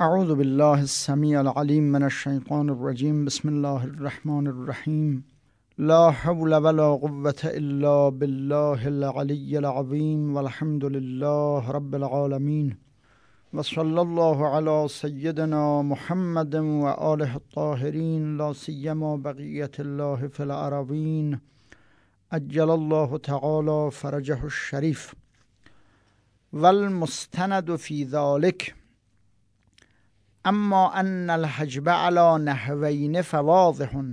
اعوذ بالله السمیع العلیم من الشیطان الرجیم. بسم الله الرحمن الرحیم. لا حول ولا قوة الا بالله العلی العظیم والحمد لله رب العالمین و صلی الله علی سیدنا محمد و آله الطاهرین لا سیما بقیة الله فی الارضین عجل الله تعالی فرجه الشریف. والمستند فی ذلک اما ان الحجب على نحوین فواضح،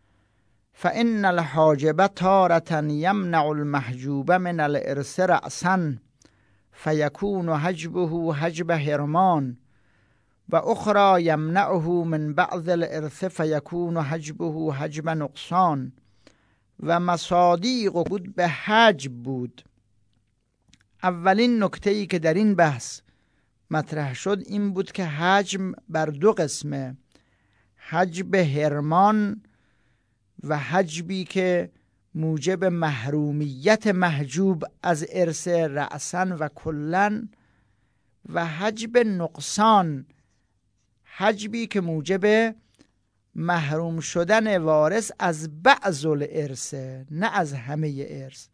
فإن الحاجب تارة يمنع المحجوب من الإرث رأسا فيكون حجبه حجب حرمان، و اخرى يمنعه من بعض الإرث فيكون حجبه حجب نقصان. و مصادیق بود به حجب بود. اولین نکته‌ای که در این بحث مطرح شد این بود که حجب بر دو قسمه: حجب حرمان و حجبی که موجب محرومیت محجوب از ارث رأسن و کلن، و حجب نقصان، حجبی که موجب محروم شدن وارث از بعض الارث، نه از همه ارث.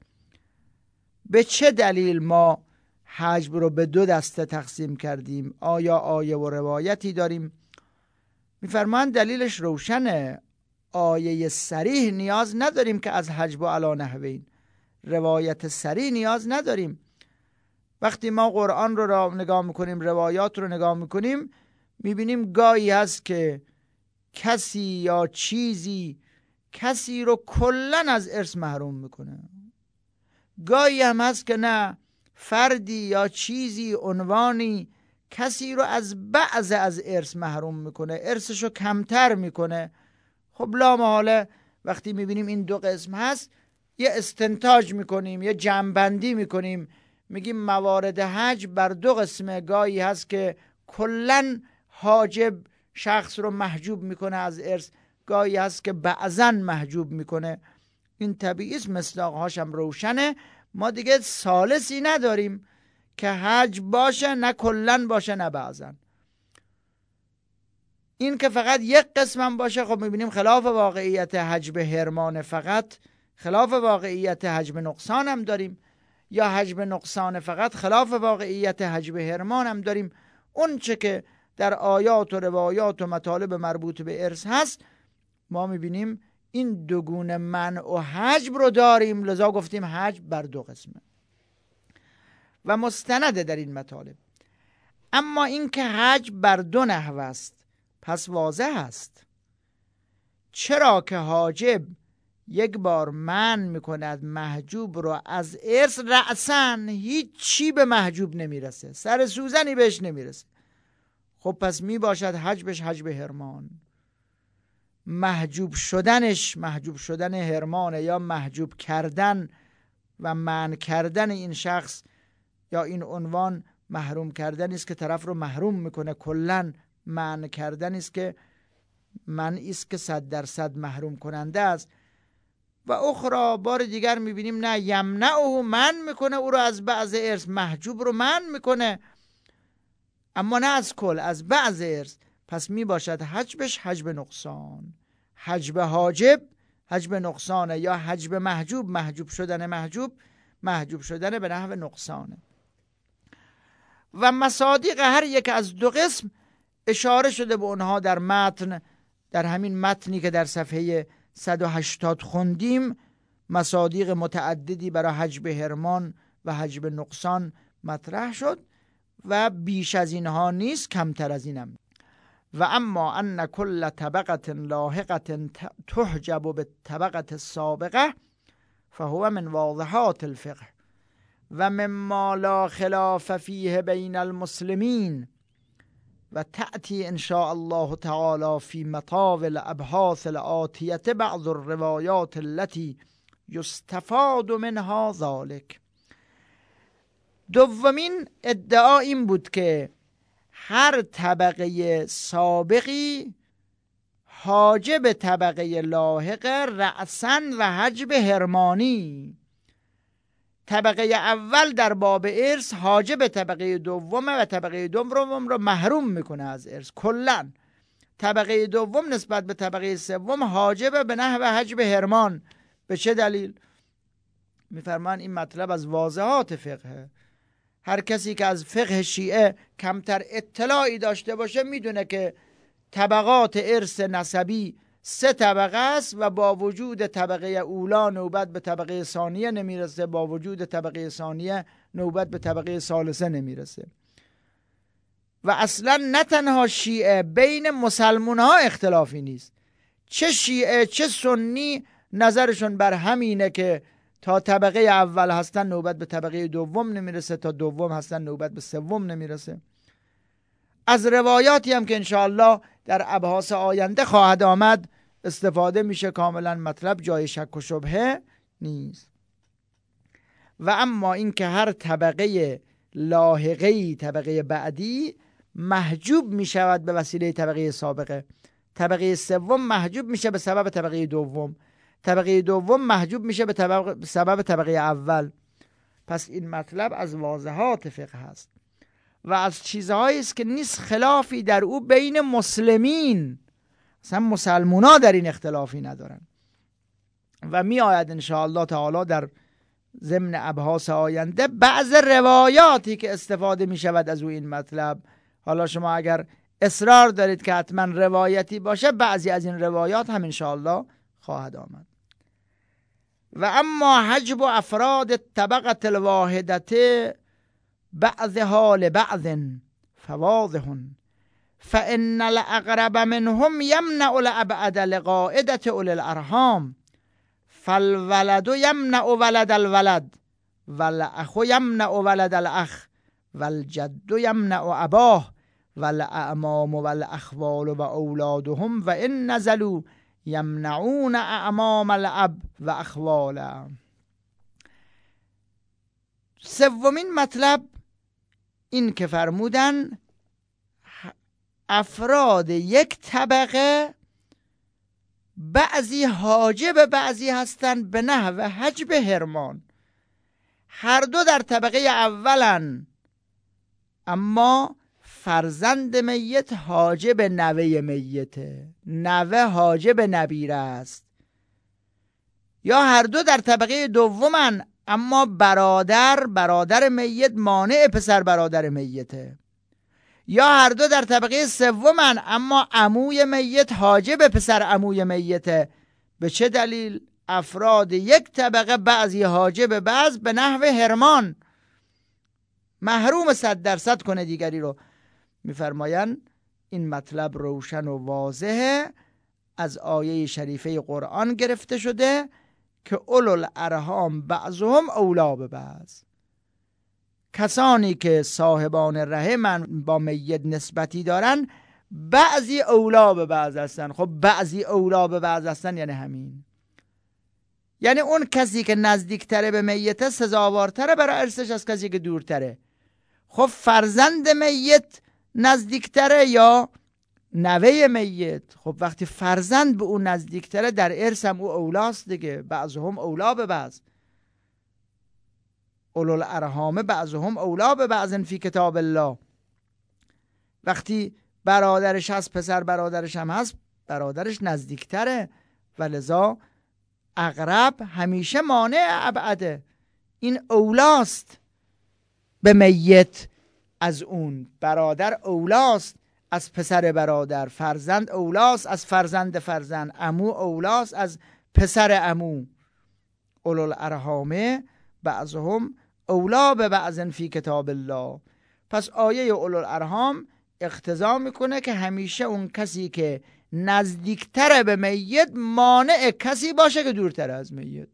به چه دلیل ما حجب رو به دو دسته تقسیم کردیم؟ آیا آیه و روایتی داریم؟ میفرمایند دلیلش روشنه. آیه صریح نیاز نداریم که از حجب و علی نحوین، روایت صریح نیاز نداریم. وقتی ما قرآن رو نگاه میکنیم، روایات رو نگاه میکنیم، میبینیم گاهی هست که کسی یا چیزی کسی رو کلن از ارث محروم میکنه، گاهی هم هست که نه، فردی یا چیزی، عنوانی کسی رو از بعض از ارث محروم میکنه، ارثشو کمتر میکنه. خب لا محاله وقتی میبینیم این دو قسم هست، یه استنتاج میکنیم، یه جمع‌بندی میکنیم، میگیم موارد حجب بر دو قسمه. گاهی هست که کلن حاجب شخص رو محجوب میکنه از ارث، گاهی هست که بعضن محجوب میکنه. این طبیعی است، مصداقهاش هم روشنه. ما دیگه ثالثی نداریم که حجب باشه، نه کلن باشه نه بعضن. این که فقط یک قسم هم باشه، خب میبینیم خلاف واقعیت حجب حرمان، فقط خلاف واقعیت حجب نقصان هم داریم، یا حجب نقصان فقط خلاف واقعیت حجب حرمان هم داریم. اون چه که در آیات و روایات و مطالب مربوط به ارث هست، ما میبینیم این دو گونه منع و حجب رو داریم، لذا گفتیم حجب بر دو قسمه و مستنده در این مطالب. اما این که حجب بر دو نحو است، پس واضح است. چرا که حاجب یک بار منع میکند محجوب رو از ارث رأسن، هیچ چی به محجوب نمیرسه، سر سوزنی بهش نمیرسه. خب پس میباشد حجبش حجب حرمان. محجوب شدن حرمانه، یا محجوب کردن و منع کردن این شخص یا این عنوان، محروم کردن است که طرف رو محروم میکنه کلن، منع کردن است که منعی است که 100% محروم کننده است. و اخرى بار دیگر میبینیم نه، یمنعه، منع میکنه او رو از بعض ارث، محجوب رو منع میکنه اما نه از کل، از بعض ارث. پس میباشد حجبش حجب نقصان. حجب حاجب حجب نقصانه، یا حجب محجوب، محجوب شدن به نحو نقصانه. و مصادیق هر یک از دو قسم اشاره شده به اونها در متن، در همین متنی که در صفحه 180 خوندیم. مصادیق متعددی برای حجب حرمان و حجب نقصان مطرح شد و بیش از اینها نیست، کمتر از اینم. و اما ان کل طبقه لاحقه تحجب بالطبقه السابقه فهو من واضحات الفقه و مما لا خلاف فیه بین المسلمین، و تأتی ان شاء الله تعالی فی مطاول الابحاث الآتیه بعض الروایات التي یستفاد منها ذلك. دومین ادعا این بود که هر طبقه سابقی حاجب طبقه لاحق رأسن و حجب حرمانی، طبقه اول در باب ارث حاجب طبقه دومه و طبقه دوم رو محروم میکنه از ارث کلا. طبقه دوم نسبت به طبقه سوم حاجب به نحو حجب حرمان. به چه دلیل؟ میفرمان این مطلب از واضحات فقه. هر کسی که از فقه شیعه کمتر اطلاعی داشته باشه میدونه که طبقات ارث نسبی 3 طبقه است و با وجود طبقه اولا نوبت به طبقه ثانیه نمیرسه، با وجود طبقه ثانیه نوبت به طبقه ثالثه نمیرسه. و اصلا نه تنها شیعه، بین مسلمان ها اختلافی نیست. چه شیعه چه سنی نظرشون بر همینه که تا طبقه اول هستن نوبت به طبقه دوم نمیرسه، تا دوم هستن نوبت به سوم نمیرسه. از روایاتی هم که انشاءالله در ابحاث آینده خواهد آمد استفاده میشه. کاملا مطلب جای شک و شبهه نیست. و اما این که هر طبقه لاحقه‌ای، طبقه بعدی محجوب میشود به وسیله طبقه سابقه. طبقه سوم محجوب میشه به سبب طبقه دوم، طبقه دوم محجوب میشه به سبب طبقه اول. پس این مطلب از واضحات فقه هست و از چیزهایی است که نیست خلافی در او بین مسلمین. اصلا مسلمونا در این اختلافی ندارن و می آید انشاءالله تعالی در ضمن ابحاث آینده بعض روایاتی که استفاده می شود از او این مطلب. حالا شما اگر اصرار دارید که حتما روایتی باشه، بعضی از این روایات هم انشاءالله خواهد آمد. و اما حجب افراد طبقه الواحدته بعضها لبعض فواضح فإن الأقرب منهم يمنع الأبعد لقاعدة أولي الأرحام فالولد يمنع ولد الولد والأخ يمنع ولد الأخ والجد يمنع أباه والأعمام والأخوال وأولادهم وإن نزلوا يمنعون أعمام الأب وأخواله. سومین مطلب این که فرمودن افراد یک طبقه بعضی حاجب بعضی هستند به نحو حجب حرمان. هر دو در طبقه اولن، اما فرزند میت حاجب نوه میته، نوه حاجب نبیره است. یا هر دو در طبقه دومن، اما برادر میت مانع پسر برادر میته. یا هر دو در طبقه سومن، اما عموی میت حاجب پسر عموی میته. به چه دلیل؟ افراد یک طبقه بعضی حاجب بعض به نحو حرمان، محروم 100% کنه دیگری رو. میفرمایند این مطلب روشن و واضحه، از آیه شریفه قرآن گرفته شده که اولو الارحام بعضهم اولی به بعض. کسانی که صاحبان رحم با میت نسبتی دارن بعضی اولی به بعض هستن. خب بعضی اولی به بعض هستن یعنی همین، یعنی اون کسی که نزدیکتره به میت سزاوارتره برای ارثش از کسی که دورتره. خب فرزند میت نزدیکتره یا نوه میت؟ خب وقتی فرزند به اون نزدیکتره در ارث هم او اولاست دیگه. بعضهم اولا به بعض، اولو الارحام بعضهم اولا به بعض فی کتاب الله. وقتی برادرش هست، پسر برادرش هم هست، برادرش نزدیکتره و لذا اقرب همیشه مانع ابعده. این اولاست به میت از اون، برادر اولاست از پسر برادر، فرزند اولاست از فرزند فرزند، عمو اولاست از پسر عمو. اولو الارحام بعضهم اولا به بعض فی کتاب الله. پس آیه اولو الارحام اقتضا میکنه که همیشه اون کسی که نزدیکتر به میت مانع کسی باشه که دورتر از میت.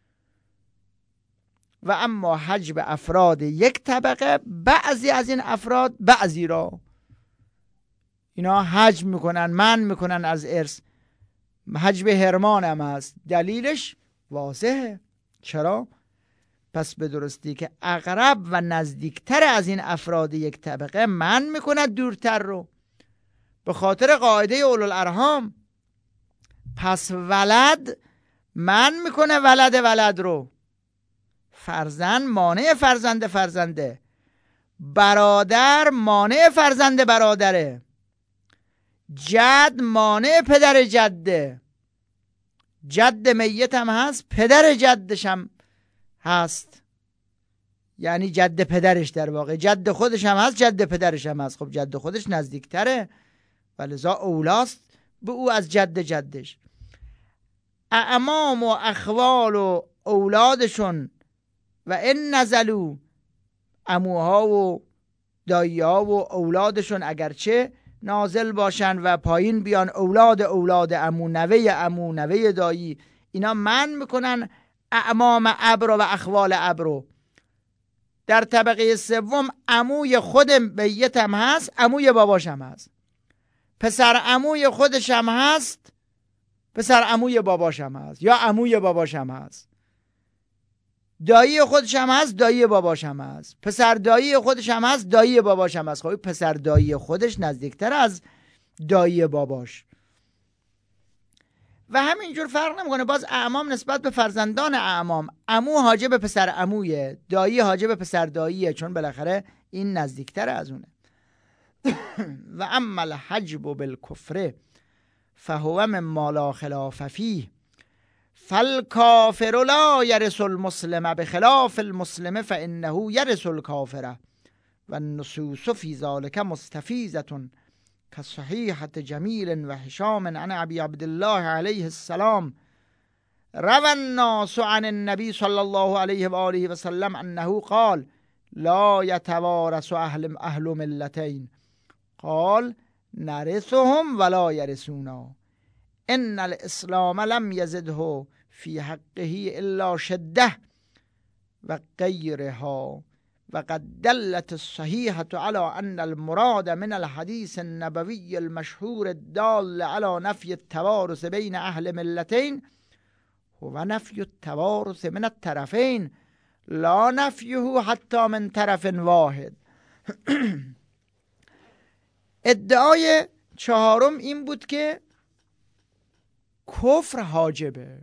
و اما حجب افراد یک طبقه، بعضی از این افراد بعضی را اینا حجب میکنن، منع میکنن از ارث. حجب حرمان هم هست، دلیلش واضحه. چرا؟ پس به درستی که اقرب و نزدیکتر از این افراد یک طبقه منع میکند دورتر رو، به خاطر قاعده اولو الارحام. پس ولد منع میکنه ولد رو، فرزند مانع فرزنده، برادر مانع فرزند برادره، جد مانع پدر جده، جد میت هم هست، پدر جدش هم هست، یعنی جد پدرش، در واقع جد خودش هم هست، جد پدرش هم هست. خب جد خودش نزدیکتره و لذا اولاست به او از جد جدش. اعمام و اخوال و اولادشون و این نزلو، عموها و دایی‌ها و اولادشون اگرچه نازل باشن و پایین بیان، اولاد عمو، نوه دایی، اینا من میکنن اعمام ابرو و اخوال ابرو. در طبقه سوم عموی خود میت هم هست، عموی باباش هم هست، پسر عموی خودش هم هست، پسر عموی باباش هم هست، یا عموی باباش هم هست، دایی خودش هم هست، دایی باباش هم هست، پسر دایی خودش هم هست، دایی باباش هم هست. خب پسر دایی خودش نزدیکتر از دایی باباش و همینجور فرق نمیکنه. باز اعمام نسبت به فرزندان اعمام، عمو حاجب پسر عمویه، دایی حاجب پسر داییه، چون بالاخره این نزدیکتر از اونه. و اما الحجب بالکفر فهو مما لا خلاف فیه فالکافر لا یرث المسلم بخلاف المسلم فانه یرث الکافر و النصوص فی ذلک مستفیضة كصحیحة جمیل و هشام عن ابی عبدالله علیه السلام روى الناس عن النبی صلی الله علیه و آله و سلم انه قال لا يتوارث اهل ملتین قال نرثهم ولا يرثونا ان الاسلام لم يزده في حقه الا شده و غیرها و قد دلت الصحیحة على ان المراد من الحديث النبوي المشهور الدال على نفی التوارث بین اهل ملتین هو نفی التوارث من الطرفین لا نفیه حتی من طرف واحد. ادعای چهارم این بود که کفر حاجبه،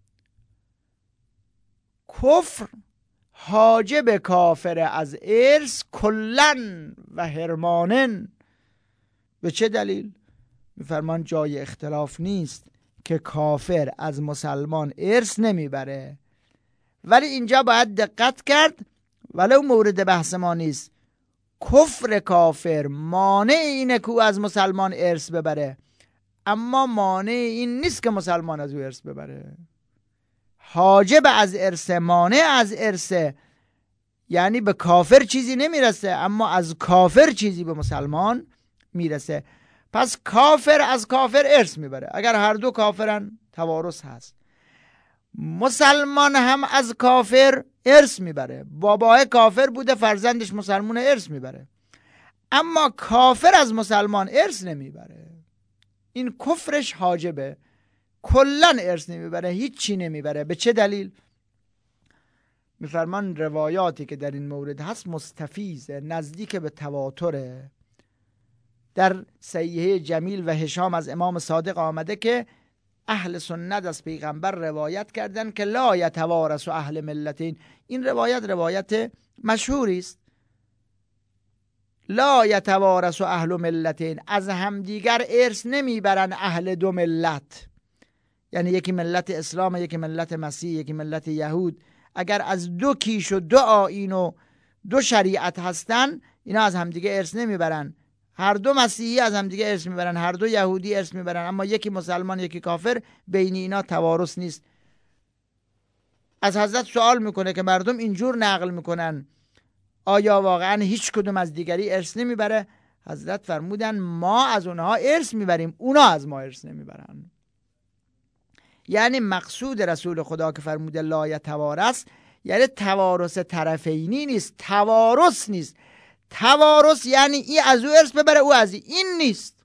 کفر حاجب کافر از ارث کلن و حرمانن. به چه دلیل؟ میفرمان جای اختلاف نیست که کافر از مسلمان ارث نمیبره، ولی اینجا باید دقت کرد، ولو مورد بحث ما نیست. کفر کافر مانع اینه که او از مسلمان ارث ببره، اما مانع این نیست که مسلمان از او ارث ببره. حاجب از ارث، مانع از ارث، یعنی به کافر چیزی نمیرسه اما از کافر چیزی به مسلمان میرسه. پس کافر از کافر ارث میبره، اگر هر دو کافرن توارث هست. مسلمان هم از کافر ارث میبره، بابای کافر بوده فرزندش مسلمان ارث میبره، اما کافر از مسلمان ارث نمیبره. این کفرش حاجبه، کلن ارث نمیبره، هیچ چی نمیبره. به چه دلیل؟ میفرمان روایاتی که در این مورد هست مستفیضه، نزدیک به تواتره. در صحیحه جمیل و هشام از امام صادق آمده که اهل سنت از پیغمبر روایت کردن که لا یتوارث اهل ملتین. این روایت مشهوری است. لا یتوارث اهل ملتین، از همدیگر ارث نمیبرن اهل دو ملت، یعنی یکی ملت اسلام، یکی ملت مسیح، یکی ملت یهود. اگر از دو کیش و دو آیین و دو شریعت هستن، اینا از همدیگه ارث نمیبرن. هر دو مسیحی از همدیگه ارث میبرن، هر دو یهودی ارث میبرن، اما یکی مسلمان یکی کافر، بین اینا توارث نیست. از حضرت سوال میکنه که مردم اینجور نقل میکنن، آیا واقعا هیچ کدوم از دیگری ارث نمیبره؟ حضرت فرمودن ما از اونها ارث میبریم، اونا از ما ارث نمیبرن. یعنی مقصود رسول خدا که فرموده لا یتوارث، یعنی توارث طرفینی نیست، توارث نیست. توارث یعنی ای از او ارث ببره او از این نیست.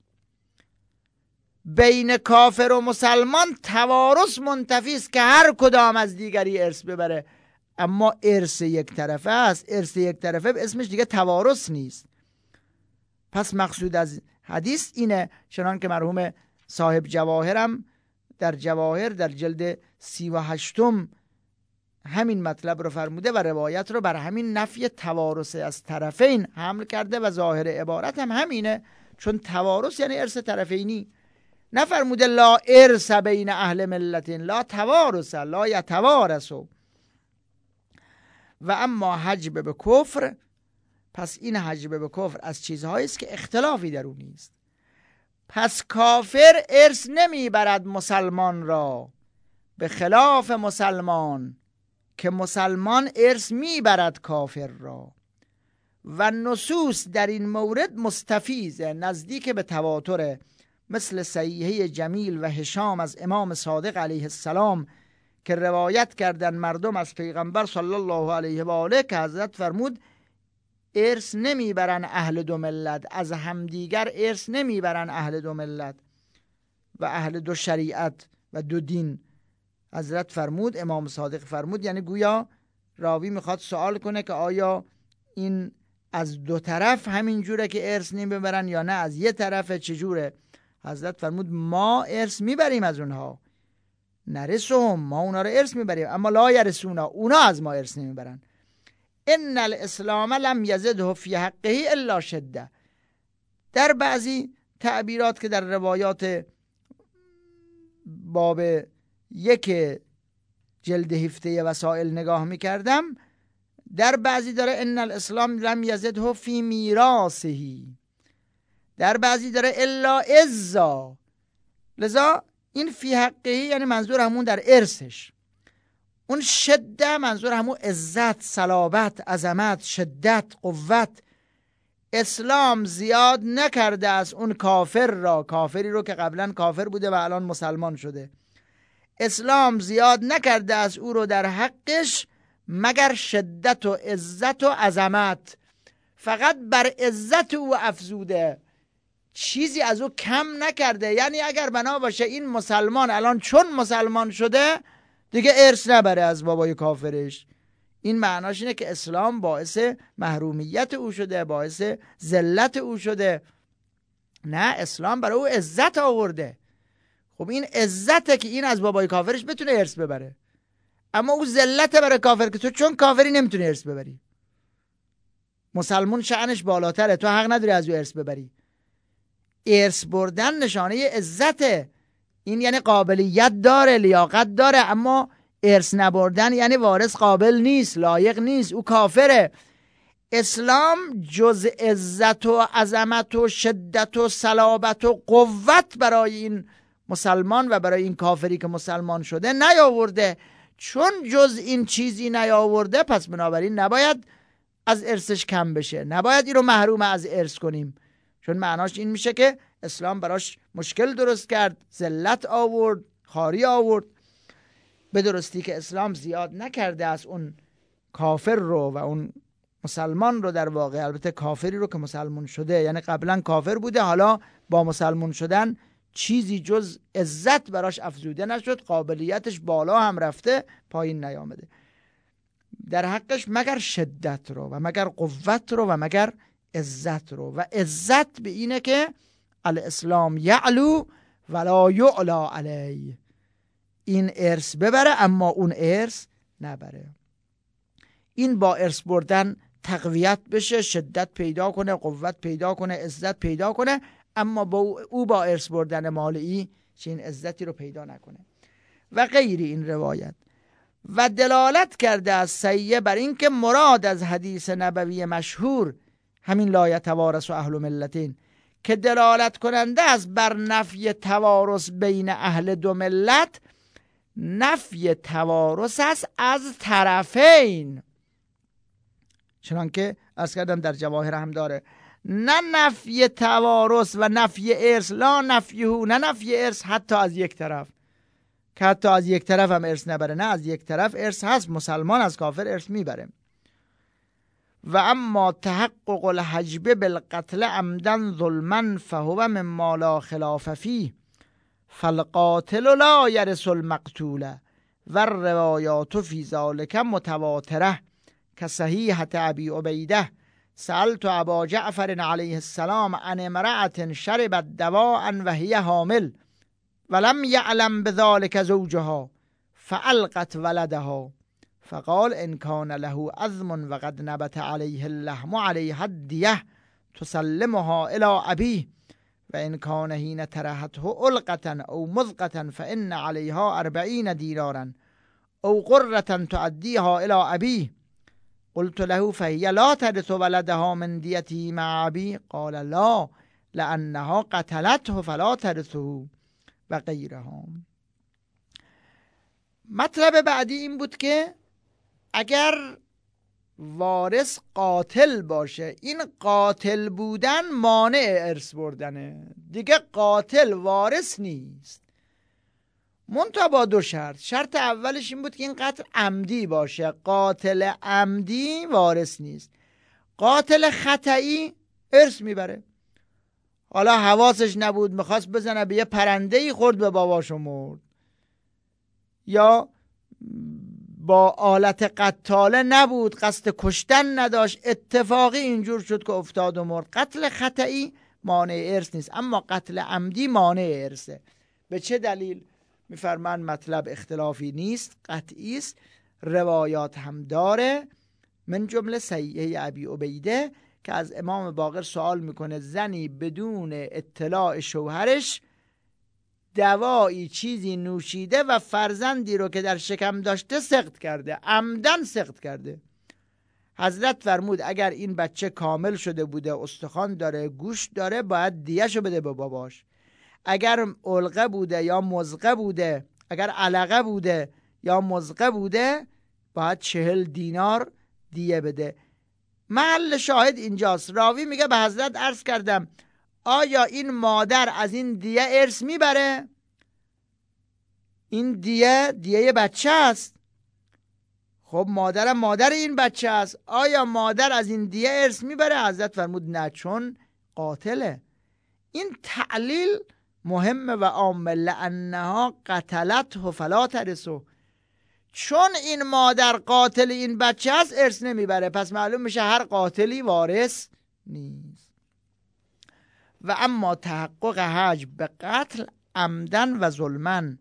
بین کافر و مسلمان توارث منتفی است که هر کدام از دیگری ارث ببره، اما ارث یک طرفه است. ارث یک طرفه اسمش دیگه توارث نیست. پس مقصود از حدیث اینه، چنان که مرحوم صاحب جواهرم در جواهر در جلد 38 همین مطلب رو فرموده و روایت رو بر همین نفی توارث از طرفین حمل کرده و ظاهر عبارت هم همینه، چون توارث یعنی ارث طرفینی. نفرموده لا ارث بین اهل ملت، لا توارث، لا یتوارثوا. و اما حجب به کفر، پس این حجب به کفر از چیزهایی است که اختلافی در اون نیست. پس کافر ارث نمیبرد مسلمان را، به خلاف مسلمان که مسلمان ارث میبرد کافر را. و نصوص در این مورد مستفیضه، نزدیک به تواتره، مثل صحیحه جمیل و هشام از امام صادق علیه السلام که روایت کردن مردم از پیغمبر صلی الله علیه و آله که حضرت فرمود ارث نمیبرن اهل دو ملت، از همدیگر ارث نمیبرن اهل دو ملت و اهل دو شریعت و دو دین. حضرت فرمود، امام صادق فرمود، یعنی گویا راوی میخواد سوال کنه که آیا این از دو طرف همین جوره که ارث نمیبرن یا نه از یه طرف چجوره؟ حضرت فرمود ما ارث میبریم از اونها، نرثهم، ما اونا رو ارث میبریم، اما لا یرثونا، اونا از ما ارث نمیبرن. ان الاسلام لم یزده فی حقه الا شده. در بعضی تعبیرات که در روایات باب 1 جلد 17 وسائل نگاه میکردم، در بعضی داره ان الاسلام لم یزده فی میراثه، در بعضی داره الا عزا. لذا این فی حقه یعنی منظور همون در ارثش، اون شده منظور همون عزت، صلابت، عظمت، شدت، قوت. اسلام زیاد نکرده از اون کافر را، کافری رو که قبلا کافر بوده و الان مسلمان شده، اسلام زیاد نکرده از او رو در حقش مگر شدت و عزت و عظمت، فقط بر عزت او افزوده، چیزی از او کم نکرده. یعنی اگر بنا باشه این مسلمان الان چون مسلمان شده دیگه ارث نبره از بابای کافرش، این معناش اینه که اسلام باعث محرومیت او شده، باعث ذلت او شده. نه، اسلام برای او عزت آورده. خب این عزته که این از بابای کافرش بتونه ارث ببره، اما او ذلت برای کافر که تو چون کافری نمیتونی ارث ببری. مسلمان شأنش بالاتره، تو حق نداری از او ارث ببری. ارث بردن نشانه عزته، این یعنی قابلیت داره، لیاقت داره، اما ارث نبردن یعنی وارث قابل نیست، لایق نیست، او کافره. اسلام جز عزت و عظمت و شدت و صلابت و قوت برای این مسلمان و برای این کافری که مسلمان شده نیاورده. چون جز این چیزی نیاورده، پس بنابراین نباید از ارثش کم بشه، نباید این رو محروم از ارث کنیم، چون معناش این میشه که اسلام براش مشکل درست کرد، ذلت آورد، خواری آورد. به درستی که اسلام زیاد نکرده از اون کافر رو و اون مسلمان رو، در واقع البته کافری رو که مسلمان شده، یعنی قبلا کافر بوده حالا با مسلمان شدن چیزی جز عزت براش افزوده نشد، قابلیتش بالا هم رفته پایین نیامده، در حقش مگر شدت رو و مگر قوت رو و مگر عزت رو. و عزت به اینه که الاسلام یعلو ولا یعلا علی، این ارث ببره اما اون ارث نبره. این با ارث بردن تقویت بشه، شدت پیدا کنه، قوت پیدا کنه، عزت پیدا کنه، اما با ارث بردن مالی چین عزتی رو پیدا نکنه و غیری این روایت. و دلالت کرده از صحیح بر این که مراد از حدیث نبوی مشهور همین لا یتوارث اهل ملتین که دلالت کننده از بر نفی توارث بین اهل دو ملت، نفی توارث است از طرفین، چنانکه عرض کردم در جواهر هم داره، نه نفی توارث و نفی ارث، لا نفیه، نه نفی ارث حتی از یک طرف، که حتی از یک طرف هم ارث نبره، نه از یک طرف ارث هست، مسلمان از کافر ارث میبره. و اما تحقق الحجب بالقتل عمدا ظلما فهو مما لا خلاف فيه فالقاتل لا يرث المقتول و الروایات فی ذلك متواتره كصحیحة ابی عبیده سألت ابا جعفر علیه السلام عن امرأة شربت دواء وهي حامل ولم يعلم بذلك زوجها فألقت ولدها فقال ان کان له عظم و قد نبت علیه اللحم علیه الدیه تسلمها الى ابیه و ان کان حین ترهته علقة او مضغة فان علیها 40 دینارا او قرة تؤدیها الى ابیه قلت له فهي لا ترث ولدها من دیته مع ابی قال لا لانها قتلته فلا ترثه و غیرها. مطلب بعدی این بود که اگر وارث قاتل باشه، این قاتل بودن مانع ارث بردنه، دیگه قاتل وارث نیست، منتها با 2 شرط. شرط اولش این بود که این قتل عمدی باشه، قاتل عمدی وارث نیست. قاتل خطئی ارث میبره، حالا حواسش نبود میخواست بزنه به یه پرنده‌ای خورد به باباش و مرد، یا با آلت قتاله نبود قصد کشتن نداشت اتفاقی اینجور شد که افتاد و مرد. قتل خطئی مانع ارث نیست، اما قتل عمدی مانع ارثه. به چه دلیل؟ میفرمان مطلب اختلافی نیست، قطعی است، روایات هم داره، من جمله صحیحه ابی عبیده که از امام باقر سوال میکنه زنی بدون اطلاع شوهرش دوایی چیزی نوشیده و فرزندی رو که در شکم داشته سقط کرده، عمدن سقط کرده. حضرت فرمود اگر این بچه کامل شده بوده، استخوان داره، گوشت داره، باید دیه‌شو بده به باباش. اگر علقه بوده یا مزقه بوده، اگر علقه بوده یا مزقه بوده، باید 40 دینار دیه بده. محل شاهد اینجاست. راوی میگه به حضرت عرض کردم آیا این مادر از این دیه ارث میبره؟ این دیه بچه است. خب مادرم مادر این بچه است، آیا مادر از این دیه ارث میبره؟ حضرت فرمود نه، چون قاتله. این تعلیل مهمه و عامه، لانها قتلته فلا ترثه، چون این مادر قاتل این بچه است ارث نمیبره، پس معلوم میشه هر قاتلی وارث نیست. و اما تحقق حجب به قتل عمدن و ظلمن،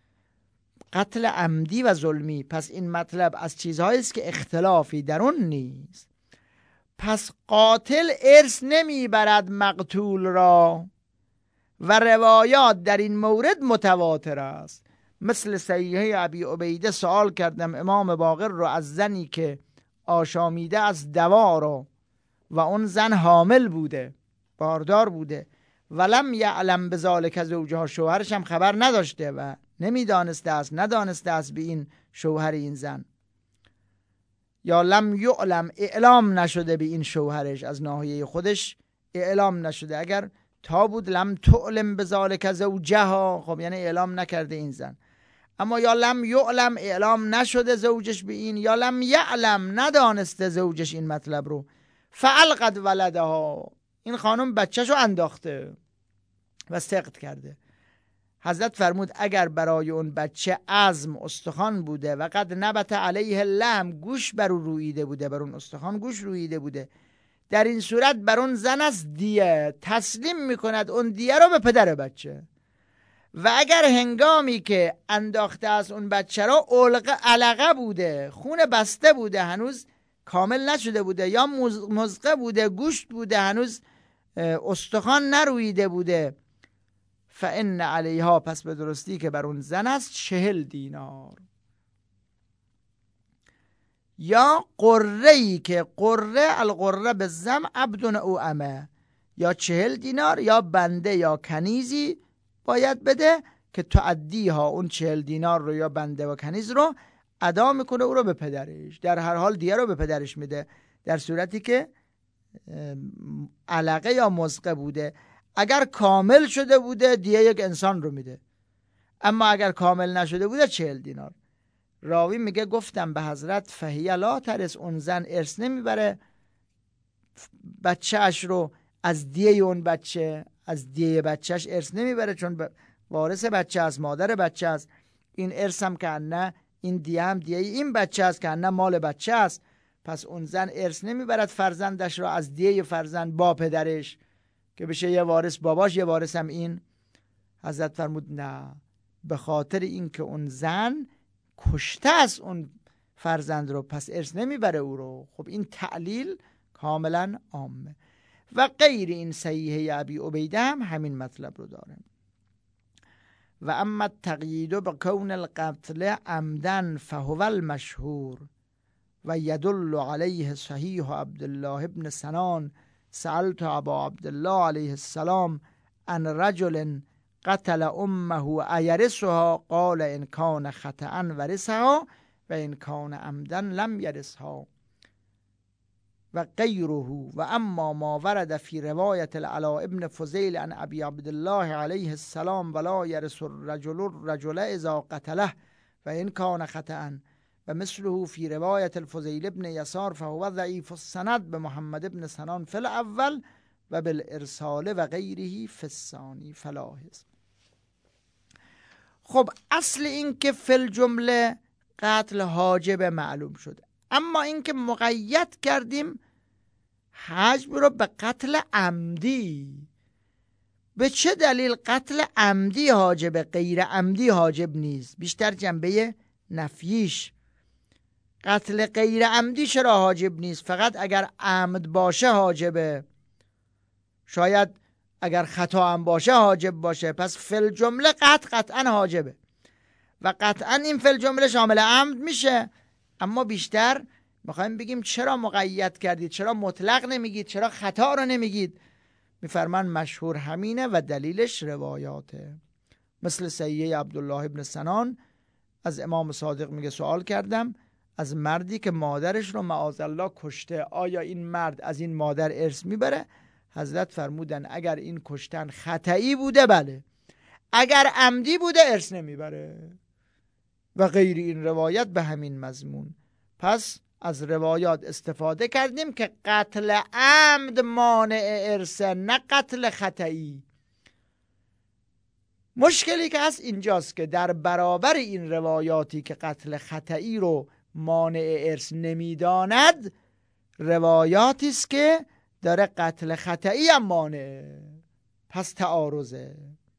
قتل عمدی و ظلمی، پس این مطلب از چیزهایی است که اختلافی در اون نیست. پس قاتل ارث نمیبرد مقتول را و روایات در این مورد متواتر است. مثل صحیحه ابی عبیده سوال کردم امام باقر رو از زنی که آشامیده از دوا رو و اون زن حامل بوده، باردار بوده، ولم یعلم بذالک زوجها، شوهرش هم خبر نداشته و ندانسته است به این شوهر این زن، یا لم یعلم، اعلام نشده به این شوهرش، از ناحیه خودش اعلام نشده. اگر تا بود لم تعلم بذالک زوجها، خب یعنی اعلام نکرده این زن. اما یا لم یعلم، اعلام نشده زوجش به این، یا لم یعلم، ندانسته زوجش این مطلب رو، فالقد ولدها، این خانم بچه‌شو انداخته و سقط کرده. حضرت فرمود اگر برای اون بچه عظم استخوان بوده و قد نبت علیه اللحم، گوش بر اون روییده بوده، بر اون استخوان گوش روییده بوده، در این صورت بر اون زن از دیه تسلیم میکند اون دیه رو به پدر بچه. و اگر هنگامی که انداخته از اون بچه رو علقه بوده، خون بسته بوده، هنوز کامل نشده بوده، یا مزقه بوده، گوشت بوده، هنوز استخوان نرویده بوده، فان علیها، پس به درستی که بر اون زن است 40 دینار. یا قره‌ای که قره، القره به زم عبد او امه، یا 40 دینار یا بنده یا کنیزی باید بده که تعدیها، اون 40 دینار رو یا بنده و کنیز رو ادا میکنه او رو به پدرش. در هر حال دیه رو به پدرش میده در صورتی که علقه یا مزقه بوده. اگر کامل شده بوده دیه یک انسان رو میده، اما اگر کامل نشده بوده 40 دینار. راوی میگه گفتم به حضرت فهی لا ترث، اون زن ارث نمیبره بچه اش رو، از دیه اون بچه، از دیه بچهش ارث نمیبره، چون وارث بچه است، مادر بچه است. این ارث هم که نه، این دیه هم دیه این بچه است که نه مال بچه است. پس اون زن ارث نمیبرد فرزندش رو از دیه فرزند با پدرش که بشه یه وارث باباش یه وارث هم این. حضرت فرمود نه، به خاطر این که اون زن کشته است اون فرزند رو، پس ارث نمیبره او رو. خب این تعلیل کاملا عامه. و غیر این صحیحه ابی عبیده هم همین مطلب رو داره. و اما التقیید بکون القتل عمدا فهو المشهور و یدل علیه صحیح عبدالله ابن سنان سألت ابا عبدالله علیه السلام عن رجل قتل امه ایرثها قال ان کان خطأ ورثها و ان کان عمدا لم یرثها و غیره. و اما ما ورد فی روایت العلاء ابن فضیل عن ابی عبدالله علیه السلام ولا یرث الرجل الرجل اذا قتله و ان کان خطأ و مثله فی روایت الفضیل ابن یسار فهو ضعیف السند به محمد ابن سنان فی الاول و بالارسال و غیره فی الثانی فلاحظ. خب اصل این که فی الجمله قتل حاجب معلوم شد، اما این که مقید کردیم حجب رو به قتل عمدی. به چه دلیل قتل عمدی حاجب، غیر عمدی حاجب نیست؟ بیشتر جنبه نفیش. قتل غیر عمدی چرا حاجب نیست؟ فقط اگر عمد باشه حاجبه، شاید اگر خطا هم باشه حاجب باشه. پس فی الجمله قطعا حاجبه و قطعا این فی الجمله شامل عمد میشه. اما بیشتر میخوایم بگیم چرا مقید کردید، چرا مطلق نمیگید، چرا خطا رو نمیگید؟ میفرمان مشهور همینه و دلیلش روایاته. مثل صحیحه عبدالله ابن سنان از امام صادق میگه سوال کردم از مردی که مادرش رو معاذالله کشته، آیا این مرد از این مادر ارث میبره؟ حضرت فرمودن اگر این کشتن خطایی بوده بله، اگر عمدی بوده ارث نمیبره. و غیر این روایت به همین مضمون. پس از روایات استفاده کردیم که قتل عمد مانع ارثه، نه قتل خطایی. مشکلی که هست اینجاست که در برابر این روایاتی که قتل خطایی رو مانع ارث نمیداند، روایاتی است که داره قتل خطایی هم مانع، پس تعارضه.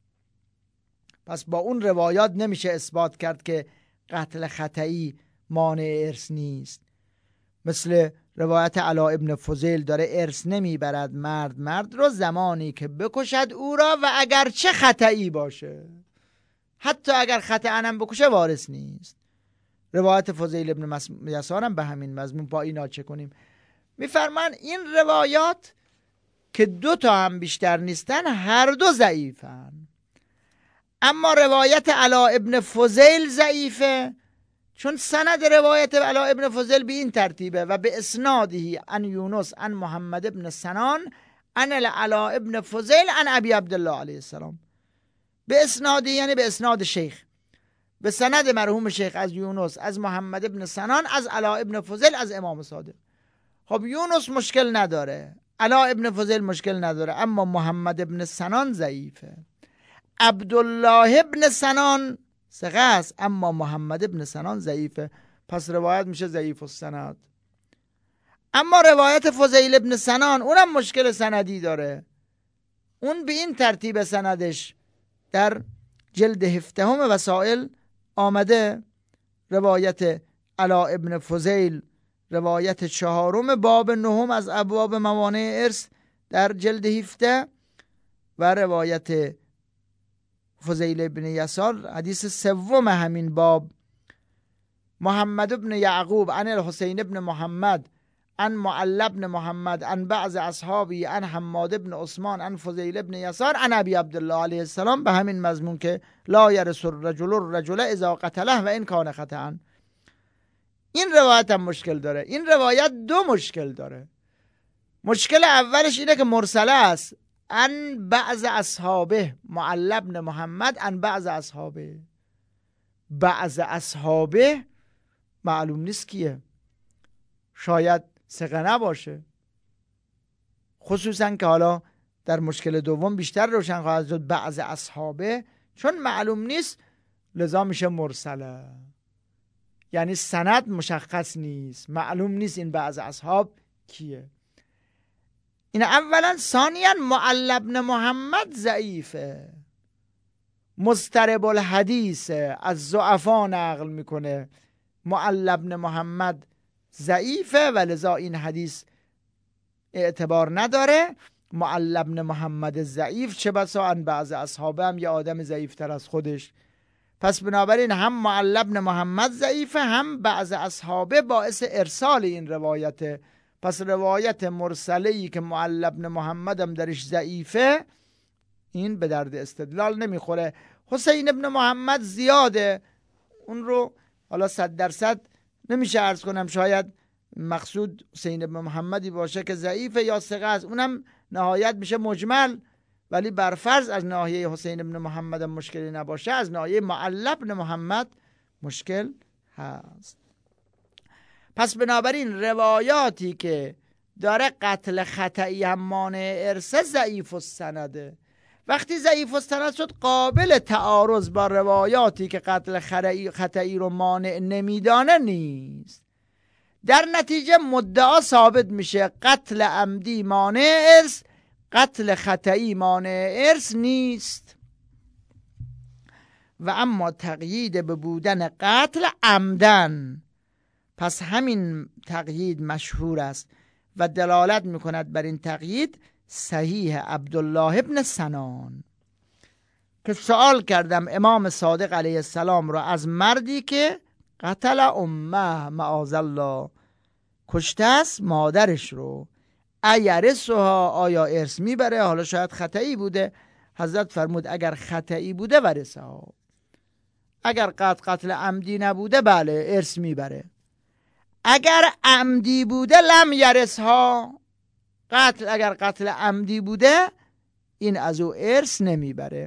پس با اون روایات نمیشه اثبات کرد که قتل خطایی مانع ارث نیست. مثل روایت علاء ابن فضیل داره ارث نمیبرد مرد رو زمانی که بکشد او را و اگر چه خطایی باشه، حتی اگر خطأ هم بکشه وارث نیست. روایت فضیل ابن یسار هم به همین مضمون. با اینا چه کنیم؟ میفرمان این روایات که دو تا هم بیشتر نیستن هر دو ضعیفن. اما روایت علاء ابن فضیل ضعیفه چون سند روایت علاء ابن فضیل به این ترتیبه و به اسنادی عن یونس عن محمد ابن سنان عن علاء ابن فضیل عن ابی عبدالله علیه السلام. به اسنادی یعنی به اسناد شیخ، به سند مرحوم شیخ از یونس از محمد ابن سنان از علاء ابن فضیل از امام صادق. خب یونس مشکل نداره، علاء ابن فضیل مشکل نداره، اما محمد ابن سنان ضعیفه. عبدالله ابن سنان ثقه است اما محمد ابن سنان ضعیفه، پس روایت میشه ضعیف السند. اما روایت فضیل ابن سنان اونم مشکل سندی داره. اون به این ترتیب سندش در جلد 17 وسائل آمده، روایت علاء ابن فضیل روایت 4 باب 9 از ابواب موانع ارث در جلد 17 و روایت فضیل ابن یسار حدیث 3 همین باب. محمد ابن یعقوب عن الحسین ابن محمد عن معل ابن محمد عن بعض اصحابی عن حماد ابن عثمان عن فضیل ابن یسار عن ابی عبدالله علیه السلام به همین مضمون که لا یرث الرجل الرجل اذا قتله و ان کان خطأ. این روایت هم مشکل داره. این روایت دو مشکل داره. مشکل اولش اینه که مرسله است، ان بعض اصحابه، معل ابن محمد ان بعض اصحابه. بعض اصحابه معلوم نیست کیه، شاید ثقه نباشه، خصوصا که حالا در مشکل دوم بیشتر روشن خواهد شد. بعض اصحابه چون معلوم نیست لذا میشه مرسله، یعنی سند مشخص نیست، معلوم نیست این بعض اصحاب کیه. این اولا. ثانیا معل ابن محمد ضعیفه، مضطرب الحدیثه، از ضعفا نقل میکنه، معل بن محمد ضعیفه و لذا این حدیث اعتبار نداره. معل بن محمد ضعیف چه بسا ان بعض اصحابه هم یه آدم ضعیفتر از خودش. پس بنابراین هم معل بن محمد ضعیفه، هم بعض اصحابه باعث ارسال این روایته. پس روایت مرسله‌ای که معل بن محمد هم درش ضعیفه این به درد استدلال نمیخوره. حسین بن محمد زیاده، اون رو حالا 100% نمیشه عرض کنم، شاید مقصود حسین بن محمدی باشه که ضعیفه یا ثقه است، اونم نهایت میشه مجمل. ولی برفرض از ناحیه حسین بن محمد مشکلی نباشه، از ناحیه معل بن محمد مشکل هست. پس بنابراین روایاتی که داره قتل خطئی هم مانع ارث ضعیف السنده. وقتی ضعیف السند شد قابل تعارض با روایاتی که قتل خطئی رو مانع نمیدانه نیست. در نتیجه مدعا ثابت میشه قتل عمدی مانع ارث، قتل خطئی مانع ارث نیست. و اما تقیید به بودن قتل عمدن، پس همین تقیید مشهور است و دلالت میکند بر این تقیید صحیح عبدالله ابن سنان که سوال کردم امام صادق علیه السلام را از مردی که قتل امه معاذ الله، کشته است مادرش رو، ایرثها، آیا ارث میبره؟ حالا شاید خطئی بوده، حضرت فرمود اگر خطئی بوده ورثها، اگر قتل عمدی نبوده بله ارث میبره. اگر عمدی بوده لم یرثها، اگر قتل عمدی بوده این از او ارث نمیبره.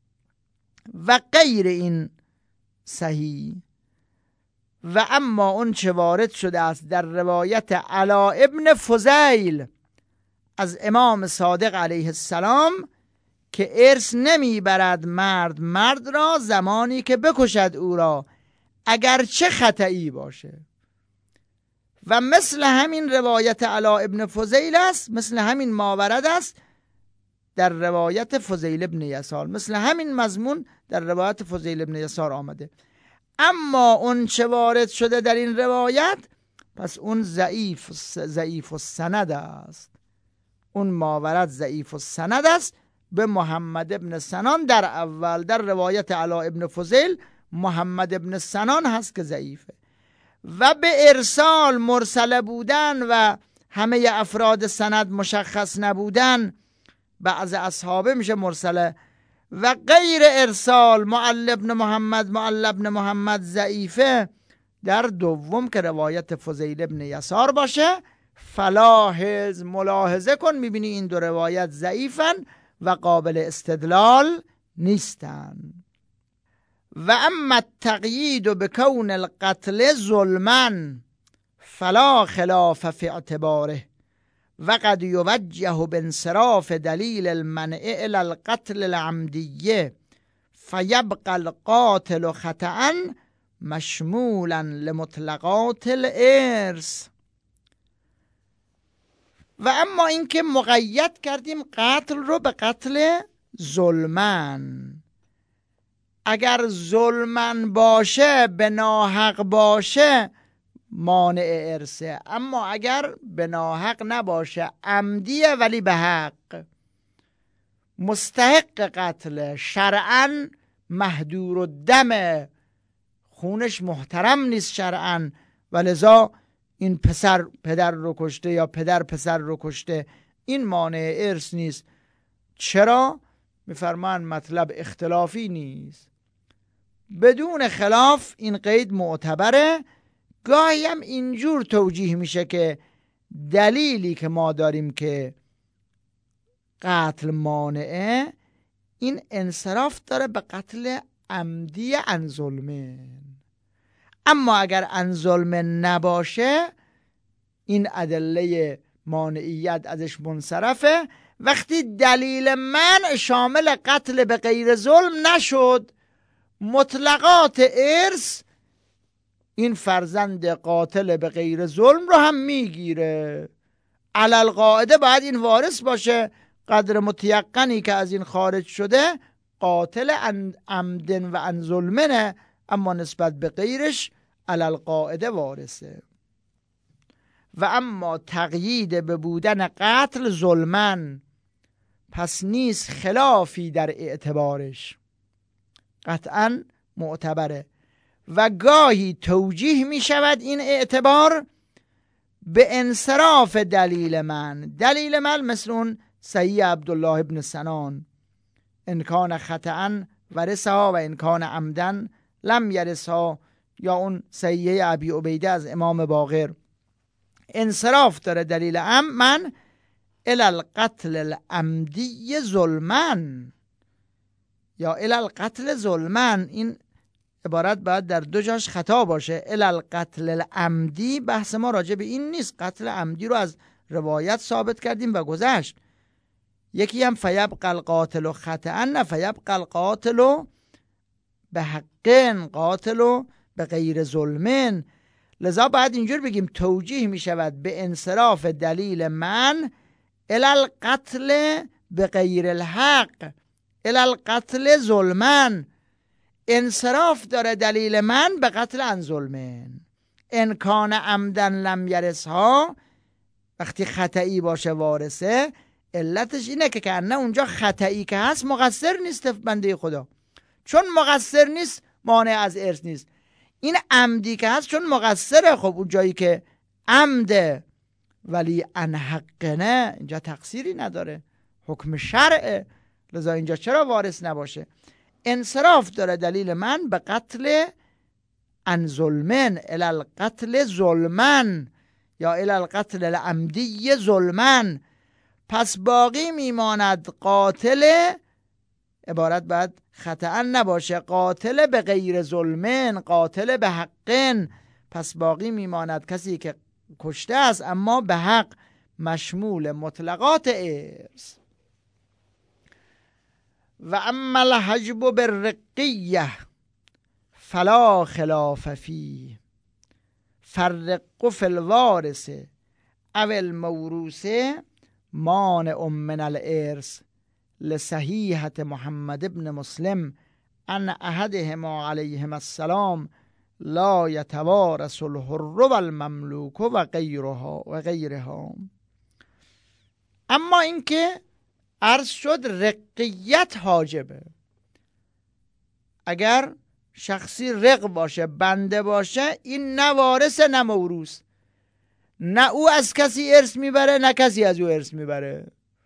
و غیر این صحیح. و اما اون چه وارد شده است در روایت علا ابن فضیل از امام صادق علیه السلام که ارث نمیبرد مرد را زمانی که بکشد او را اگرچه خطئی باشه. و مثل همین روایت علا ابن فضیل است، مثل همین ماورد است در روایت فضیل ابن یسار، مثل همین مضمون در روایت فضیل ابن یسار آمده. اما اون چه وارد شده در این روایت پس اون ضعیف السند است، اون ماورد ضعیف السند است به محمد ابن سنان. در اول در روایت علا ابن فضیل محمد ابن سنان هست که ضعیفه. و به ارسال مرسله بودن و همه افراد سند مشخص نبودن بعض اصحابه میشه مرسله. و غیر ارسال معل بن محمد ضعیفه در دوم که روایت فضیل ابن یسار باشه. فلاحظ، ملاحظه کن، میبینی این دو روایت ضعیفن و قابل استدلال نیستن. و اما التقیید بکون القتل ظلما فلا خلاف فی اعتباره و قد یوجه بانصراف دلیل المنع الی القتل العمدیه فیبقى القاتل خطأ مشمولا لمطلقات الارث. و اما اینکه مقید کردیم قتل رو به قتل ظلمن، اگر ظلمن باشه به ناحق باشه مانع ارثه، اما اگر به ناحق نباشه عمدیه ولی به حق مستحق قتل، شرعاً محدور الدم، خونش محترم نیست شرعاً، ولذا این پسر پدر رو کشته یا پدر پسر رو کشته، این مانع ارث نیست. چرا؟ میفرمان مطلب اختلافی نیست، بدون خلاف این قید معتبره. گاهی هم اینجور توجیه میشه که دلیلی که ما داریم که قتل مانعه این انصراف داره به قتل عمدی عن ظلمه، اما اگر عن ظلمه نباشه این ادله مانعیت ازش منصرفه. وقتی دلیل منع شامل قتل به غیر ظلم نشد، مطلقات ارث این فرزند قاتل به غیر ظلم رو هم میگیره. علل قاعده باید این وارث باشه، قدر متیقنی که از این خارج شده قاتل عمدن و عن ظلمنه، اما نسبت به غیرش علی القاعده وارثه. و اما تقیید به بودن قتل ظلمن، پس نیست خلافی در اعتبارش، قطعا معتبره. و گاهی توجیه می شود این اعتبار به انصراف دلیل من مثل اون صحیح عبدالله ابن سنان، انکان خطأ ورثها و انکان عمدن لم یرثها، یا اون صحیح ابی عبیده از امام باقر. انصراف داره دلیل من الی القتل العمدی ظلمن یا الی القتل ظلمن. این عبارت باید در دو جاش خطا باشه. الی القتل العمدی، بحث ما راجع به این نیست. قتل عمدی رو از روایت ثابت کردیم و گذشت. یکی هم فیبقى القاتل خطأ، نه فیبقى القاتل به حقن، قاتل به غیر ظلمن. لذا باید اینجور بگیم توجیه می شود به انصراف دلیل من الی القتل به غیر الحق، الی القتل ظلمن. انصراف داره دلیل من به قتل عن ظلمن. ان کان عمدن لم یرثها، وقتی خطئی باشه وارثه. علتش اینه که کنه اونجا خطئی که هست مقصر نیست بنده خدا، چون مقصر نیست مانع از ارث نیست. این عمدی که هست چون مقصره، خب اون جایی که عمده ولی ان حقنه، اینجا تقصیری نداره، حکم شرعه، لذا اینجا چرا وارث نباشه؟ انصراف داره دلیل من به قتل عن ظلمن، الی القتل ظلمن یا الی القتل العمدی ظلمن. پس باقی میماند قاتل، عبارت باید خطأ نباشه، قاتل به غیر ظلمن، قاتل به حقن. پس باقی میماند کسی که کشته است اما به حق، مشمول مطلقات ارث. و اما الحجب بالرقیه فلا خلاف فیه، فالرق فی الوارث او الموروث مانع من الارث، لصحیحة محمد ابن مسلم ان احدهما علیهما السلام لا یتوارث الحر والمملوک و غیرها. اما اینکه عرض شد رقیت حاجبه، اگر شخصی رق باشه، بنده باشه، این نه وارث نه موروث، نه او از کسی ارث میبره نه کسی از او ارث میبره.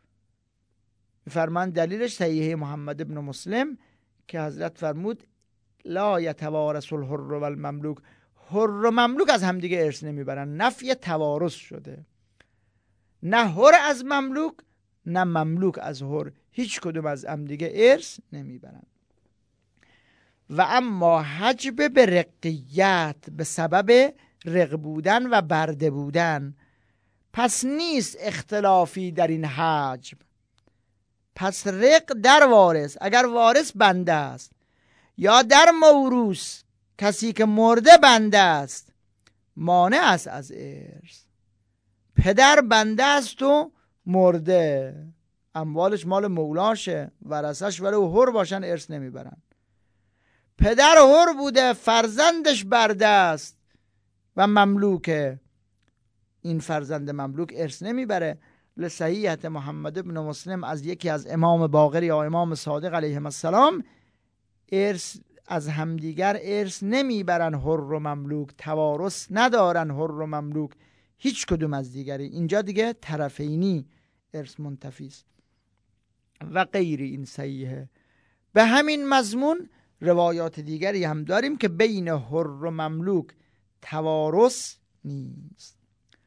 فرمان دلیلش صحیح محمد ابن مسلم که حضرت فرمود لا یتوارث الحر والمملوک، حر و مملوک از همدیگه ارث نمیبرن، نفی توارث شده. نه حر از مملوک نه مملوک از حر، هیچ کدوم از همدیگه ارث نمیبرن. و اما حجب به رقیت، به سبب رق بودن و برده بودن، پس نیست اختلافی در این حجب. پس رق در وارث، اگر وارث بنده است، یا در موروث کسی که مرده بنده است، مانع است از ارث. پدر بنده است و مرده، اموالش مال مولاشه، ورثش ولی حر باشن ارث نمیبرن. پدر حر بوده، فرزندش برده است و مملوکه، این فرزند مملوک ارث نمیبره. لصحیحة محمد ابن مسلم از یکی از امام باقر یا امام صادق علیهم السلام، ارث از همدیگر ارث نمیبرن، حر و مملوک توارث ندارن، حر و مملوک هیچ کدوم از دیگری. اینجا دیگه طرفینی ارث منتفی است و غیری. این صحیحه. به همین مضمون روایات دیگری هم داریم که بین حر و مملوک توارث نیست.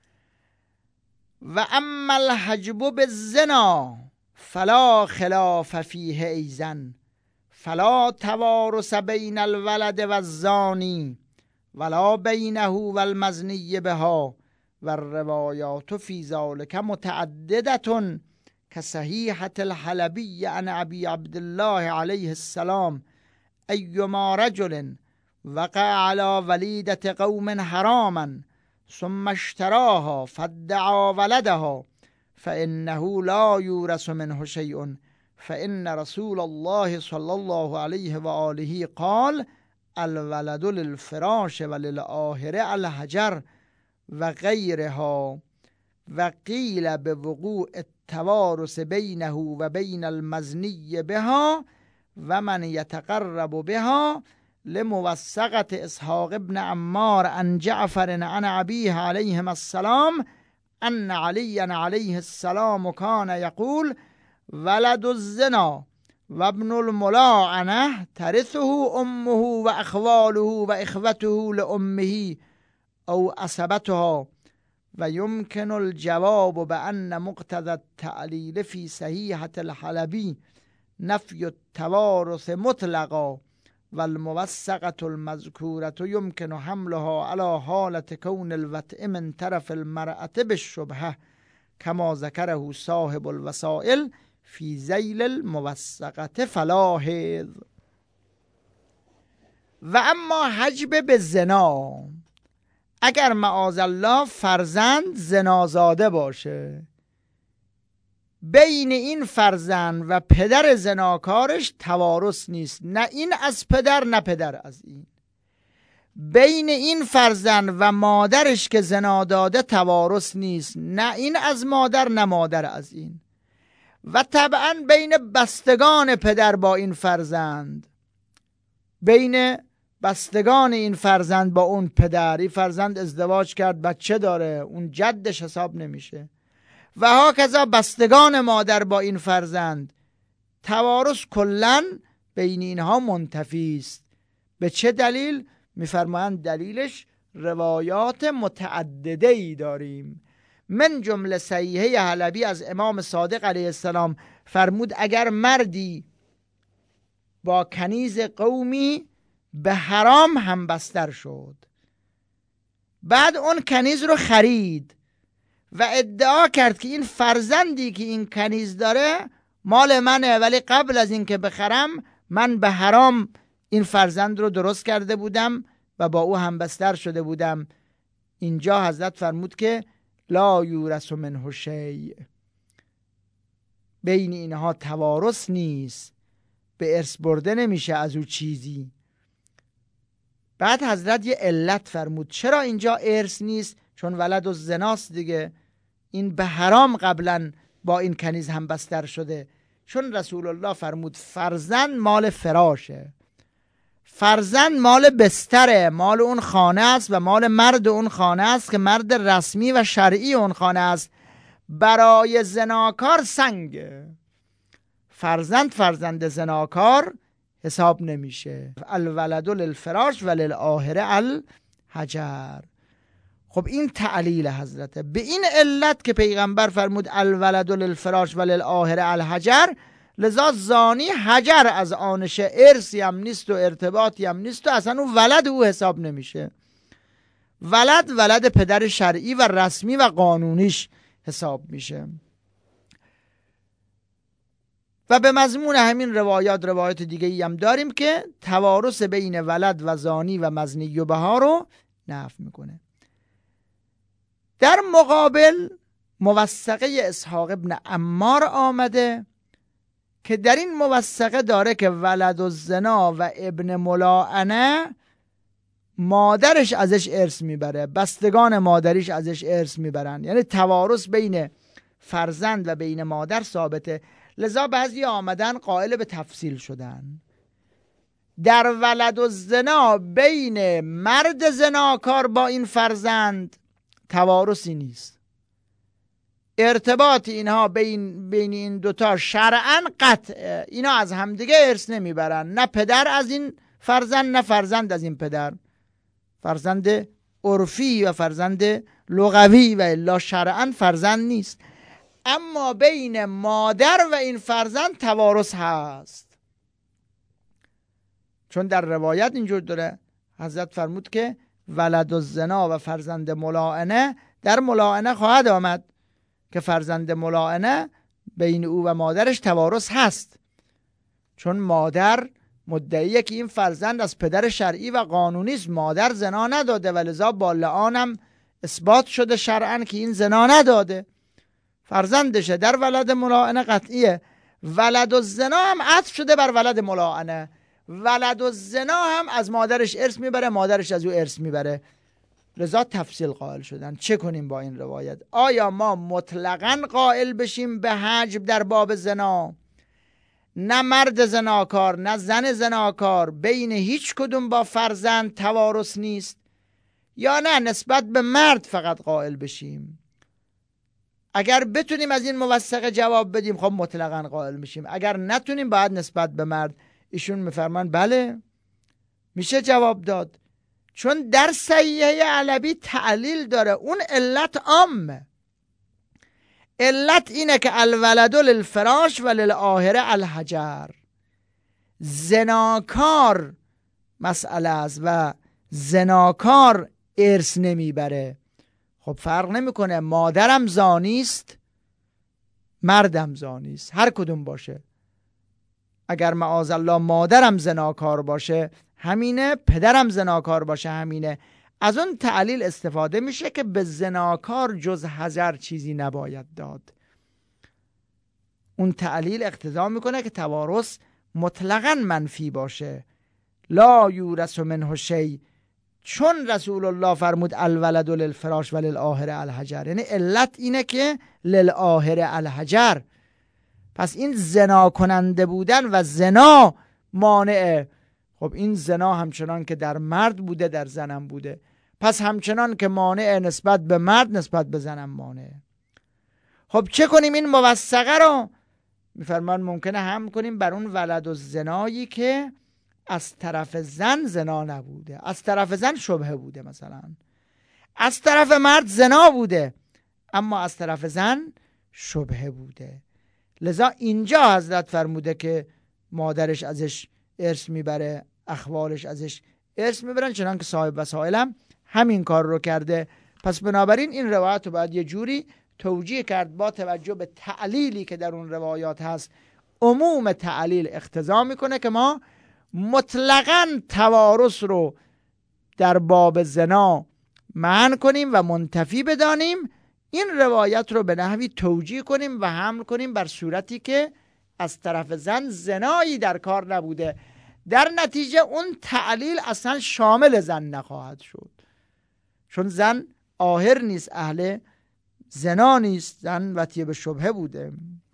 و اما الحجب بالزنا فلا خلاف فیه ایزن، فلا توارث بین الولد و الزانی ولا بینه و المزنی بها، و الروایات فی ذلک متعددة كصحیحة الحلبی عن ابی عبدالله علیه السلام ایما رجل وقع على ولیدة قوم حراما ثم اشتراها فادعا ولدها فإنه لا یورث منه شیء، فإن رسول الله صلی الله علیه و آله قال الولد للفراش و للآخره الحجر و غیرها و قیل به وقوع التوارث بینه و بین المزنی بها و من یتقرب بها لموثقة اسحاق ابن عمار عن جعفر عن ابیه علیهم السلام ان علی علیه السلام کان یقول ولد الزنا و ابن الملاعنه ترثه امه و اخواله و اخوته لامه او عصبتها و یمکن الجواب بأن مقتضى التعلیل فی صحیحة الحلبی نفی التوارث مطلقا و الموثقة المذکورة یمکن حملها على حالة کون الوطء من طرف المرأة بالشبهة کما ذکره صاحب الوسائل فی ذیل الموثقة فلاحظ. و اما حجب به زنا، اگر معاذالله فرزند زنازاده باشه، بین این فرزند و پدر زناکارش توارث نیست، نه این از پدر نه پدر از این. بین این فرزند و مادرش که زنا داده توارث نیست، نه این از مادر نه مادر از این. و طبعا بین بستگان پدر با این فرزند، بین بستگان این فرزند با اون پدر، این فرزند ازدواج کرد بچه داره، اون جدش حساب نمیشه. و هاکذا بستگان مادر با این فرزند، توارث کلن بین اینها منتفی است. به چه دلیل؟ میفرمایند دلیلش روایات متعدده ای داریم. من جمله صحیحه حلبی از امام صادق علیه السلام فرمود اگر مردی با کنیز قومی به حرام هم بستر شد، بعد اون کنیز رو خرید و ادعا کرد که این فرزندی که این کنیز داره مال منه، ولی قبل از این که بخرم من به حرام این فرزند رو درست کرده بودم و با او هم بستر شده بودم، اینجا حضرت فرمود که لا یورث منه شیء، بین اینها توارث نیست، به ارث برده نمیشه از او چیزی. بعد حضرت یه علت فرمود چرا اینجا ارث نیست، چون ولد و زناست دیگه، این به حرام قبلا با این کنیز هم بستر شده. چون رسول الله فرمود فرزند مال فراشه، فرزند مال بستره، مال اون خانه است و مال مرد اون خانه است که مرد رسمی و شرعی اون خانه است. برای زناکار سنگه، فرزند زناکار حساب نمیشه. الولد للفراش و للآخره الحجر. خب این تعلیل حضرته. به این علت که پیغمبر فرمود الولد للفراش و للآخره الحجر، لذا زانی حجر از آنشه، ارثی هم نیست و ارتباطی هم نیست و اصلا او ولد او حساب نمیشه. ولد پدر شرعی و رسمی و قانونیش حساب میشه. و به مضمون همین روایات دیگه هم داریم که توارث بین ولد و زانی و مزنی و بها رو نفی میکنه. در مقابل موثقه اسحاق ابن عمار آمده که در این موثقه داره که ولد الزنا و ابن ملاعنه مادرش ازش ارث میبره، بستگان مادریش ازش ارث میبرن، یعنی توارث بین فرزند و بین مادر ثابته. لذا بعضی آمدن قائل به تفصیل شدن. در ولد الزنا بین مرد زناکار با این فرزند توارثی نیست، ارتباط اینها بین این دوتا شرعاً قطع، اینا از همدیگه ارث نمیبرن، نه پدر از این فرزند نه فرزند از این پدر، فرزند عرفی و فرزند لغوی و الا شرعاً فرزند نیست. اما بین مادر و این فرزند توارث هست، چون در روایت اینجور داره حضرت فرمود که ولد الزنا و فرزند ملاعنه، در ملاعنه خواهد آمد که فرزند ملاعنه بین او و مادرش توارث هست، چون مادر مدعیه که این فرزند از پدر شرعی و قانونی است، مادر زنا نداده و لذا با لعانم اثبات شده شرعاً که این زنا نداده، فرزندشه. در ولد ملاعنه قطعیه. ولد الزنا هم عطف شده بر ولد ملاعنه. ولد الزنا هم از مادرش ارث میبره، مادرش از او ارث میبره. لذا تفصیل قائل شدن. چه کنیم با این روایت؟ آیا ما مطلقاً قائل بشیم به حجب در باب زنا؟ نه مرد زناکار نه زن زناکار بین هیچ کدوم با فرزند توارث نیست، یا نه نسبت به مرد فقط قائل بشیم؟ اگر بتونیم از این موثقه جواب بدیم خب مطلقاً قائل میشیم، اگر نتونیم باید نسبت به مرد. ایشون میفرمان بله میشه جواب داد، چون در صحیحه علوی تعلیل داره. اون علت عامه. علت اینه که الولد للفراش و للآهره الحجر. زناکار مسئله است و زناکار ارث نمیبره. خب فرق نمیکنه، مادرم زانیست مردم زانیست، هر کدوم باشه. اگر معاذالله مادرم زناکار باشه همینه، پدرم زناکار باشه همینه. از اون تعلیل استفاده میشه که به زناکار جز حجر چیزی نباید داد. اون تعلیل اقتضا میکنه که توارث مطلقاً منفی باشه. لا یورث منه شیء، چون رسول الله فرمود الولد للفراش و للآهره الحجر، یعنی علت اینه که للآهره الحجر. پس این زنا کننده بودن و زنا مانعه. خب این زنا همچنان که در مرد بوده در زنم بوده، پس همچنان که مانع نسبت به مرد نسبت به زنم مانع. خب چه کنیم این موثقه رو؟ میفرمان ممکنه هم کنیم بر اون ولد و زنایی که از طرف زن زنا نبوده، از طرف زن شبهه بوده، مثلا از طرف مرد زنا بوده اما از طرف زن شبهه بوده. لذا اینجا حضرت فرموده که مادرش ازش ارث میبره، اخوالش ازش ارث میبرن، چنان که صاحب وسائلم همین کار رو کرده. پس بنابراین این روایت رو باید یه جوری توجیه کرد با توجه به تعلیلی که در اون روایات هست. عموم تعلیل اقتضا میکنه که ما مطلقاً توارث رو در باب زنا منع کنیم و منتفی بدانیم، این روایت رو به نحوی توجیه کنیم و حمل کنیم بر صورتی که از طرف زن زنایی در کار نبوده. در نتیجه اون تعلیل اصلا شامل زن نخواهد شد، چون زن آهر نیست، اهل زنا نیست، زن وطیه به شبهه بوده.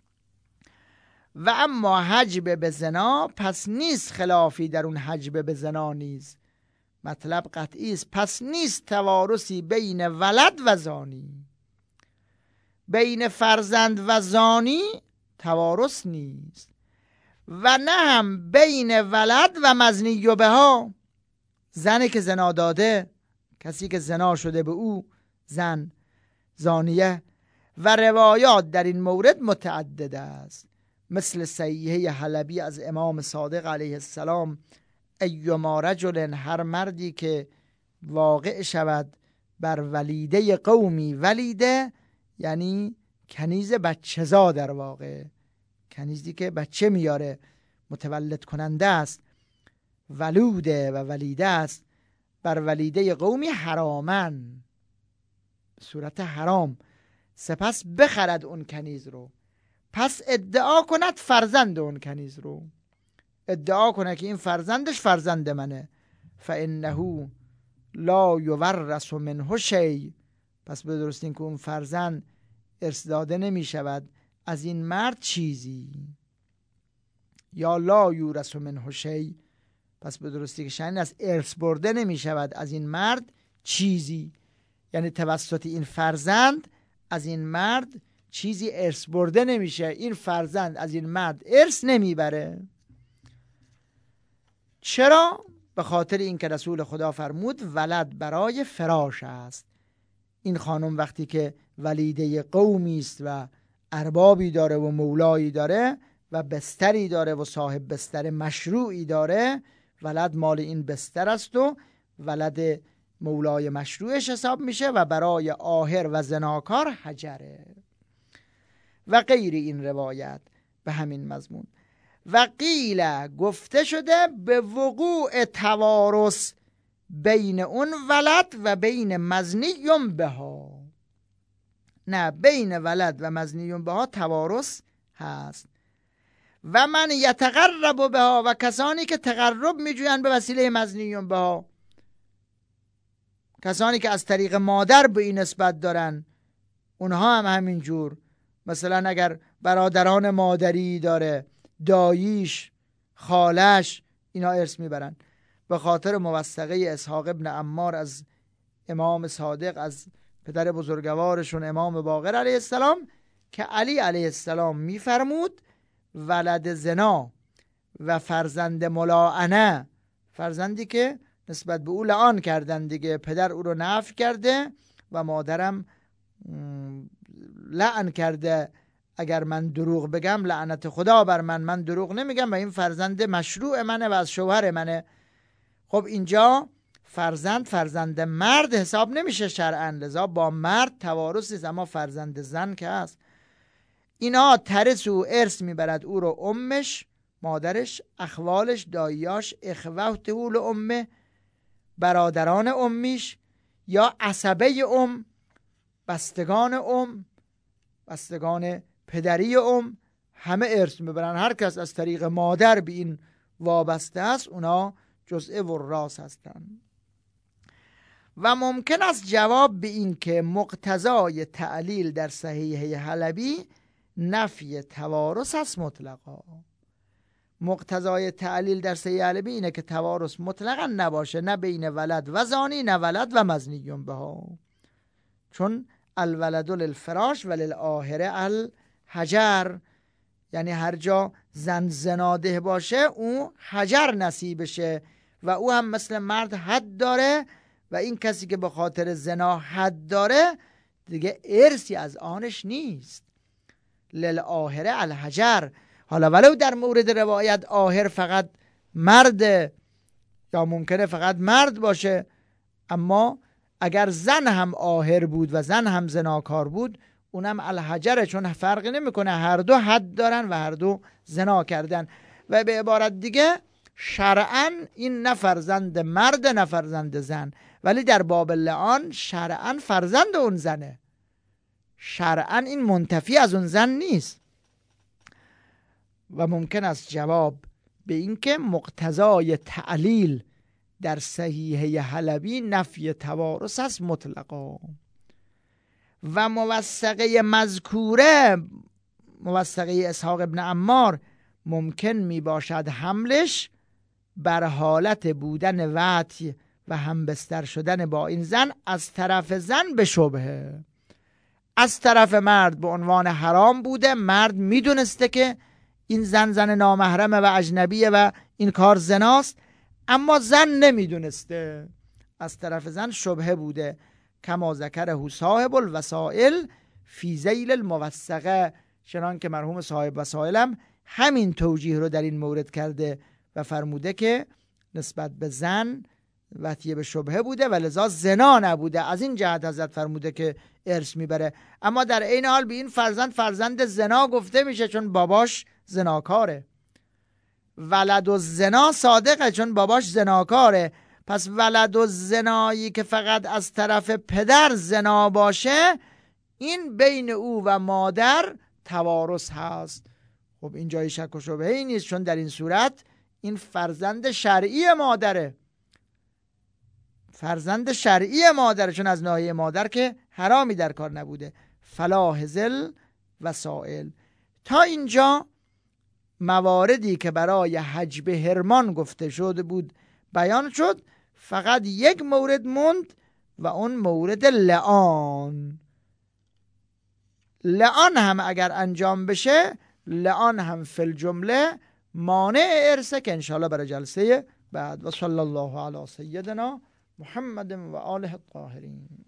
و اما حجب به زنا پس نیست خلافی در اون حجب به زنا نیست، مطلب قطعی است. پس نیست توارثی بین ولد و زانی، بین فرزند و زانی توارث نیست، و نه هم بین ولد و مزنی و بها، زنی که زنا داده، کسی که زنا شده به او زن زانیه. و روایات در این مورد متعدد است، مثل صحیحه حلبی از امام صادق علیه السلام: ایما رجل، هر مردی که واقع شود بر ولیده قومی، ولیده یعنی کنیز بچه زا، در واقع کنیزی که بچه میاره، متولد کننده است، ولوده و ولیده است، بر ولیده قومی حرامن، صورت حرام، سپس بخرد اون کنیز رو، پس ادعا کند فرزند اون کنیز رو، ادعا کنه که این فرزندش فرزند منه، فانه لا یورث منه شیء، پس به درستی این که اون فرزند ارث داده نمی شود از این مرد چیزی. یا لا یورث منه شیء، پس به درستی که شأن است ارث برده نمی شود از این مرد چیزی، یعنی توسط این فرزند از این مرد چیزی ارث برده نمیشه، این فرزند از این مرد ارث نمیبره. چرا؟ به خاطر اینکه رسول خدا فرمود ولد برای فراش است. این خانم وقتی که ولیده قومی است و اربابی داره و مولایی داره و بستری داره و صاحب بستر مشروعی داره، ولد مال این بستر است و ولد مولای مشروعش حساب میشه و برای آهر و زناکار حجره و غیر این روایت به همین مضمون. و قیل، گفته شده، به وقوع توارث بین اون ولد و بین مزنی بها، نه بین ولد و مزنی بها توارث هست. و من یتقرب بها، و کسانی که تقرب میجویند به وسیله مزنیون بها، کسانی که از طریق مادر به این نسبت دارن اونها هم همینجور. مثلا اگر برادران مادری داره، داییش، خالش، اینا ارث میبرن. به خاطر موثقه اسحاق ابن عمار از امام صادق، از پدر بزرگوارشون امام باقر علیه السلام، که علی علیه السلام میفرمود ولد زنا و فرزند ملاعنه، فرزندی که نسبت به او لعان کردن دیگه، پدر او رو نفی کرده و مادرم لعن کرده، اگر من دروغ بگم لعنت خدا بر من دروغ نمیگم و این فرزند مشروع منه و از شوهر منه. خب اینجا فرزند مرد حساب نمیشه شرعاً، لذا با مرد توارث نیست، اما فرزند زن که هست. اینا ترث و ارث میبرد او رو امش، مادرش، اخوالش، داییاش، اخوته لامه، برادران امیش، یا عصبه بستگان بستگان پدری همه ارث میبرن. هر کس از طریق مادر به این وابسته است اونا جزء وراث هستند. و ممکن است جواب به این که مقتضای تعلیل در صحیحه حلبی نفی توارث است مطلقا. مقتضای تعلیل در صحیحه حلبی اینه که توارث مطلقا نباشه، نه بین ولد و زانی، نه ولد و مزنیون بها، چون الولد للفراش و للآهره الحجر، یعنی هر جا زن زناده باشه او حجر نصیبشه و او هم مثل مرد حد داره و این کسی که به خاطر زنا حد داره دیگه ارثی از آنش نیست. للآهره الحجر. حالا ولو در مورد روایت آهر فقط مرد یا ممکنه فقط مرد باشه، اما اگر زن هم آهر بود و زن هم زناکار بود اونم الحجره، چون فرقی نمیکنه، هر دو حد دارن و هر دو زنا کردن. و به عبارت دیگه شرعاً این نه فرزند مرد نه فرزند زن، ولی در باب لعان شرعاً فرزند اون زنه، شرعاً این منتفی از اون زن نیست. و ممکن است جواب به این که مقتضای تعلیل در صحیحه حلبی نفی توارث است مطلقا. و موثقه مذکوره، موثقه اسحاق ابن عمار، ممکن می باشد حملش بر حالت بودن وطی و همبستر شدن با این زن از طرف زن به شبهه. از طرف مرد به عنوان حرام بوده، مرد میدونسته که این زن نامحرمه و اجنبیه و این کار زناست، اما زن نمیدونسته، از طرف زن شبهه بوده. کما ذکره صاحب الوسائل فی ذیل الموثقه، چنان که مرحوم صاحب وسائل هم همین توجیه رو در این مورد کرده و فرموده که نسبت به زن وطیه به شبهه بوده و لذا زنا نبوده، از این جهت حضرت فرموده که ارث میبره. اما در عین حال به این فرزند زنا گفته میشه چون باباش زناکاره. ولد الزنا صادقه چون باباش زناکاره، پس ولد الزنایی که فقط از طرف پدر زنا باشه این بین او و مادر توارث هست. خب این جای شک و شبهه‌ای نیست، چون در این صورت این فرزند شرعی مادره، فرزند شرعی مادره، چون از ناحیه مادر که حرامی در کار نبوده. فلا هزل وسائل. تا اینجا مواردی که برای حجب حرمان گفته شده بود بیان شد، فقط یک مورد موند و اون مورد لعان. لعان هم اگر انجام بشه، لعان هم فی الجمله مانع ارثه که انشاءالله برای جلسه بعد. و صلی الله علی سیدنا محمد و آله الطاهرین.